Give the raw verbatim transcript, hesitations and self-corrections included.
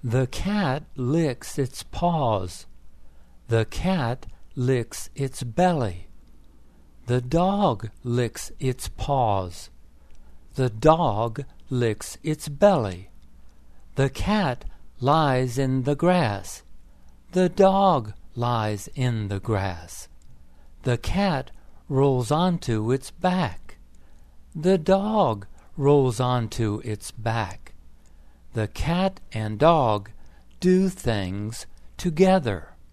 The cat licks its paws. The cat licks its belly. The dog licks its paws. The dog licks its belly. The cat lies in the grass. The dog lies in the grass. The cat rolls onto its back. The dog rolls onto its back. The cat and dog do things together.